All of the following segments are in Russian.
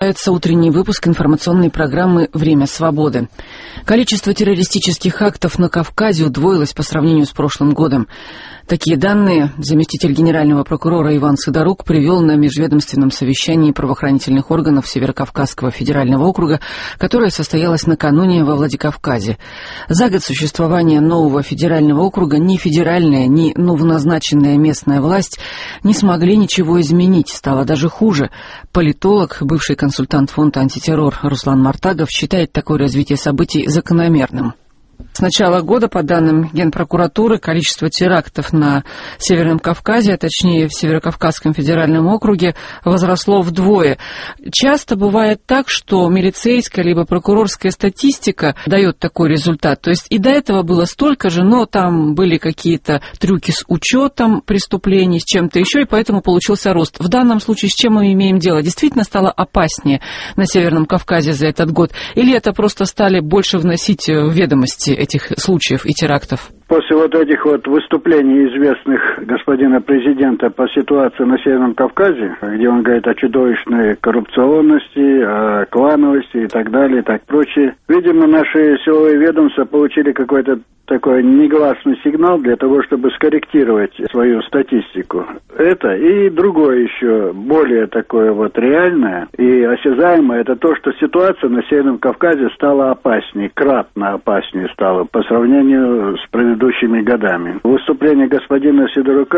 Продолжается утренний выпуск информационной программы «Время свободы». Количество террористических актов на Кавказе удвоилось по сравнению с прошлым годом. Такие данные заместитель генерального прокурора Иван Сидорук привел на межведомственном совещании правоохранительных органов Северокавказского федерального округа, которое состоялось накануне во Владикавказе. За год существования нового федерального округа ни федеральная, ни новоназначенная местная власть не смогли ничего изменить, стало даже хуже. Политолог, бывший консультант фонда «Антитеррор» Руслан Мартагов считает такое развитие событий закономерным. С начала года, по данным Генпрокуратуры, количество терактов на Северном Кавказе, а точнее в Северокавказском федеральном округе, возросло вдвое. Часто бывает так, что милицейская либо прокурорская статистика дает такой результат. То есть и до этого было столько же, но там были какие-то трюки с учетом преступлений, с чем-то еще, и поэтому получился рост. В данном случае с чем мы имеем дело? Действительно стало опаснее на Северном Кавказе за этот год? Или это просто стали больше вносить в ведомости этих случаев и терактов? После вот этих вот выступлений известных господина президента по ситуации на Северном Кавказе, где он говорит о чудовищной коррупционности, о клановости и так далее, и так прочее, видимо, наши силовые ведомства получили какой-то такой негласный сигнал для того, чтобы скорректировать свою статистику. Это и другое еще, более такое вот реальное и осязаемое, это то, что ситуация на Северном Кавказе стала опаснее, кратно опаснее стала по сравнению с предыдущими годами. Выступление господина Сидорука –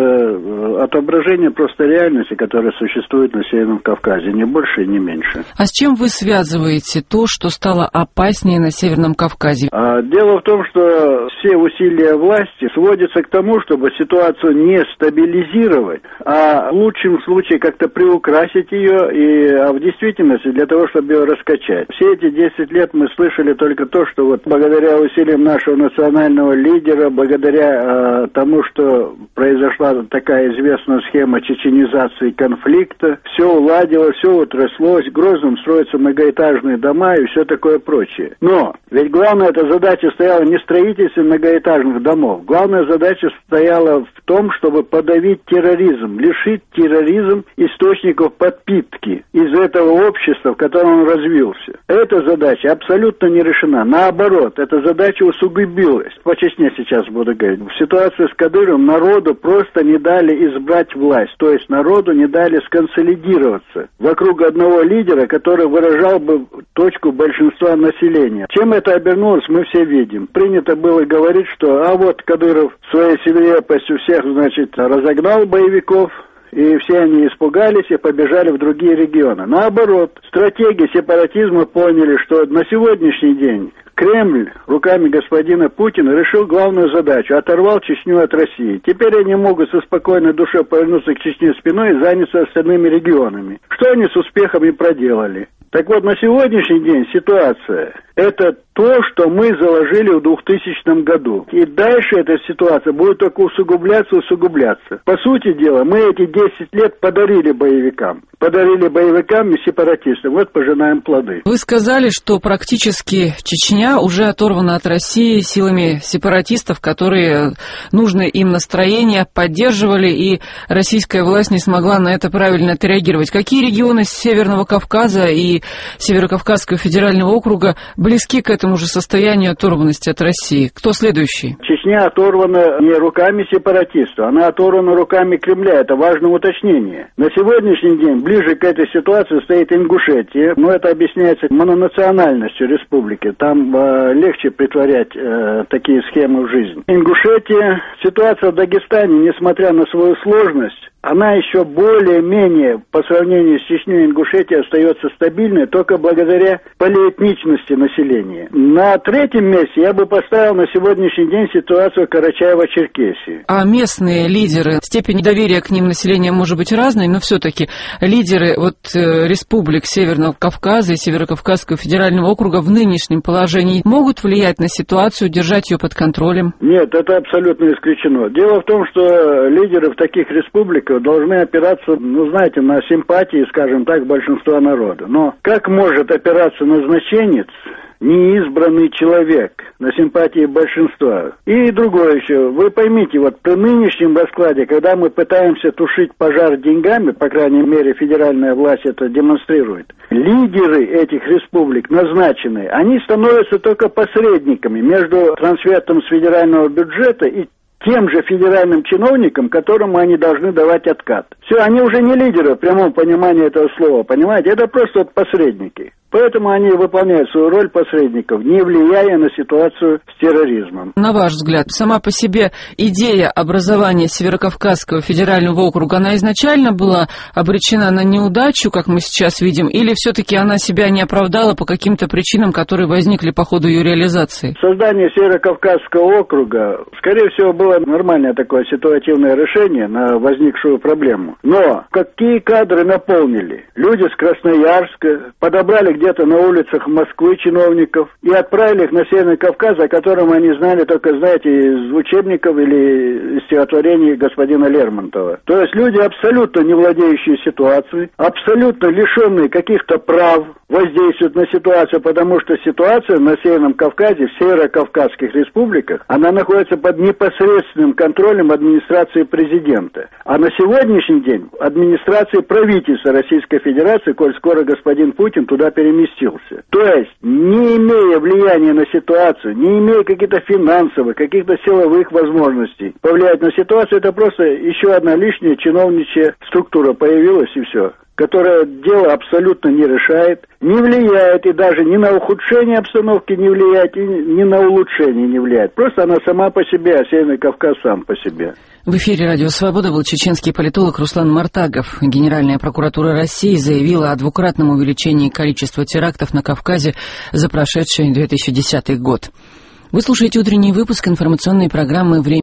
это отображение просто реальности, которая существует на Северном Кавказе, ни больше и не меньше. А с чем вы связываете то, что стало опаснее на Северном Кавказе? Дело в том, что все усилия власти сводятся к тому, чтобы ситуацию не стабилизировать, а в лучшем случае как-то приукрасить ее, а в действительности для того, чтобы ее раскачать. Все эти 10 лет мы слышали только то, что вот благодаря усилиям нашего национального лидера, благодаря тому, что произошла такая известная схема чеченизации конфликта, все уладилось, все утряслось, в Грозном строятся многоэтажные дома и все такое прочее. Но ведь главная эта задача стояла не строительстве многоэтажных домов. Главная задача стояла в том, чтобы подавить терроризм, лишить терроризм источников подпитки из этого общества, в котором он развился. Эта задача абсолютно не решена. Наоборот, эта задача усугубилась. По Чечне сейчас буду говорить. В ситуации с Кадыровым народу просто не дали избрать власть. То есть народу не дали сконсолидироваться вокруг одного лидера, который выражал бы точку большинства населения. Чем это обернулось, мы все видим. Принято было говорить, что вот Кадыров своей свирепостью всех, значит, разогнал боевиков, и все они испугались и побежали в другие регионы. Наоборот, стратеги сепаратизма поняли, что на сегодняшний день Кремль руками господина Путина решил главную задачу, оторвал Чечню от России. Теперь они могут со спокойной душой повернуться к Чечне спиной и заняться остальными регионами. Что они с успехом и проделали. Так вот, на сегодняшний день ситуация – это то, что мы заложили в 2000 году. И дальше эта ситуация будет только усугубляться. По сути дела, мы эти 10 лет подарили боевикам и сепаратистам. Вот пожинаем плоды. Вы сказали, что практически Чечня уже оторвана от России силами сепаратистов, которые нужное им настроение поддерживали, и российская власть не смогла на это правильно отреагировать. Какие регионы Северного Кавказа и Северокавказского федерального округа близки к этому же состоянию оторванности от России? Кто следующий? Чечня оторвана не руками сепаратистов, она оторвана руками Кремля. Это важное уточнение. На сегодняшний день ближе к этой ситуации стоит Ингушетия, но это объясняется мононациональностью республики. Там легче притворять такие схемы в жизнь. Ингушетия, ситуация в Дагестане, несмотря на свою сложность, она еще более-менее по сравнению с Чечней и Ингушетией остается стабильной только благодаря полиэтничности населения. На третьем месте я бы поставил на сегодняшний день ситуацию Карачаево-Черкесии. А местные лидеры, степень доверия к ним населения может быть разной, но все-таки лидеры республик Северного Кавказа и Северокавказского федерального округа в нынешнем положении могут влиять на ситуацию, держать ее под контролем? Нет, это абсолютно исключено. Дело в том, что лидеры в таких республиках должны опираться, на симпатии, скажем так, большинства народа. Но как может опираться назначенец неизбранный человек на симпатии большинства. И другое еще. Вы поймите, вот при нынешнем раскладе, когда мы пытаемся тушить пожар деньгами, по крайней мере, федеральная власть это демонстрирует, лидеры этих республик назначенные, они становятся только посредниками между трансфертом с федерального бюджета и тем же федеральным чиновникам, которым они должны давать откат. Все, они уже не лидеры в прямом понимании этого слова, понимаете? Это просто вот посредники. Поэтому они выполняют свою роль посредников, не влияя на ситуацию с терроризмом. На ваш взгляд, сама по себе идея образования Северокавказского федерального округа, она изначально была обречена на неудачу, как мы сейчас видим, или все-таки она себя не оправдала по каким-то причинам, которые возникли по ходу ее реализации? Создание Северокавказского округа, скорее всего, было нормальное такое ситуативное решение на возникшую проблему. Но какие кадры наполнили? Люди с Красноярска подобрали где-то на улицах Москвы чиновников и отправили их на Северный Кавказ, о котором они знали только, знаете, из учебников или из стихотворений господина Лермонтова. То есть люди, абсолютно не владеющие ситуацией, абсолютно лишенные каких-то прав, воздействуют на ситуацию, потому что ситуация на Северном Кавказе, в северокавказских республиках, она находится под непосредственным контролем администрации президента. А на сегодняшний день администрации правительства Российской Федерации, коль скоро господин Путин туда переместился. То есть, не имея влияния на ситуацию, не имея каких-то финансовых, каких-то силовых возможностей повлиять на ситуацию, это просто еще одна лишняя чиновничья структура появилась и все, которая дело абсолютно не решает, не влияет и даже ни на ухудшение обстановки не влияет, и ни на улучшение не влияет. Просто она сама по себе, а Северный Кавказ сам по себе. В эфире «Радио Свобода» был чеченский политолог Руслан Мартагов. Генеральная прокуратура России заявила о двукратном увеличении количества терактов на Кавказе за прошедший 2010 год. Вы слушаете утренний выпуск информационной программы «Время».